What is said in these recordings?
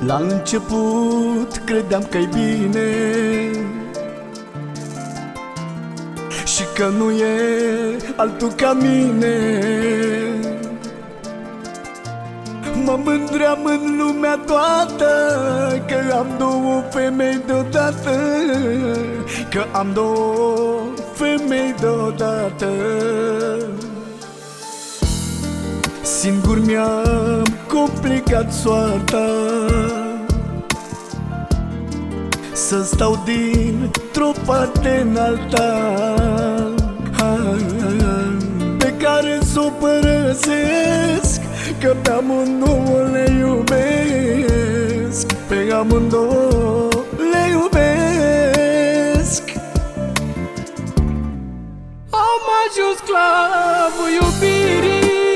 La început credeam că-i bine și că nu e altul ca mine. Mă mândream în lumea toată că am două femei deodată, că am două femei deodată. Singur mi-am complicat soarta să stau dintr-o parte în alta, pe care s-o părăsesc, că pe amândouă le iubesc, pe amândouă le iubesc. Am ajuns sclavul iubirii,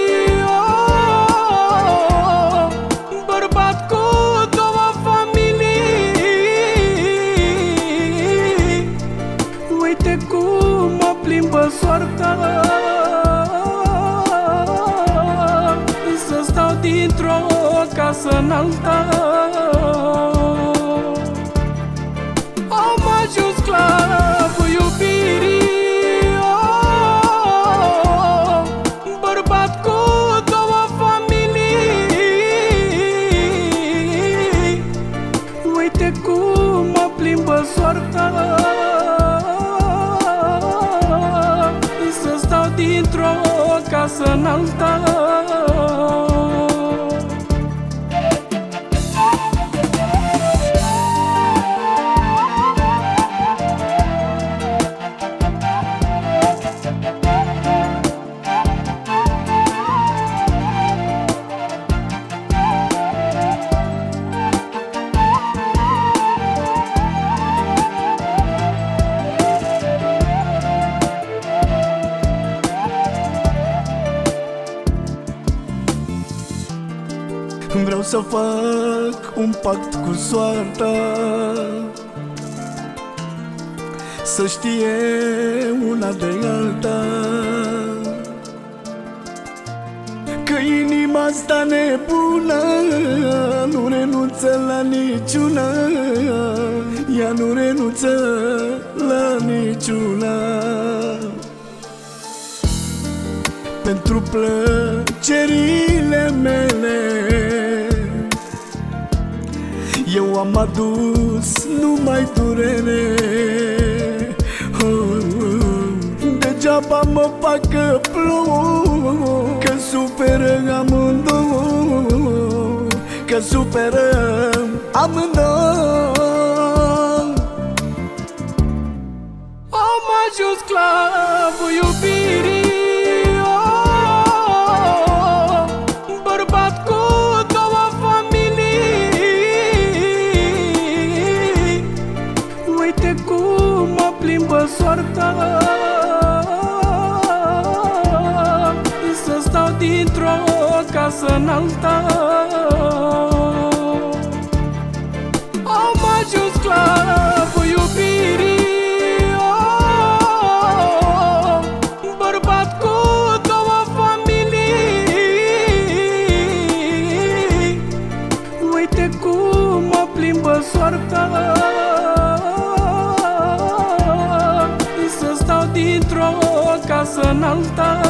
bărbat cu două familii. Uite cum mă plimbă soarta să stau dintr-o casă în alta. Am ajuns sclavul iubirii, bărbat cu două familii. Uite cum mă plimbă soarta să stau dintr-o casă în alta. Vreau să fac un pact cu soarta, să știe una de alta, că inima asta nebună nu renunță la niciuna, ea nu renunță la niciuna. Pentru plăcerile mele eu am adus numai durere. Degeaba mă fac că plouă, că suferă amândouă, că suferăm amândouă. Am ajuns sclavul iubirii, bărbat cu două familii. Uite cum mă plimbă soarta să stau dintr-o casă în alta. Am ajuns sclavul iubirii, bărbat cu două familii. Uite cum mă plimbă soarta să stau dintr-o casă în alta.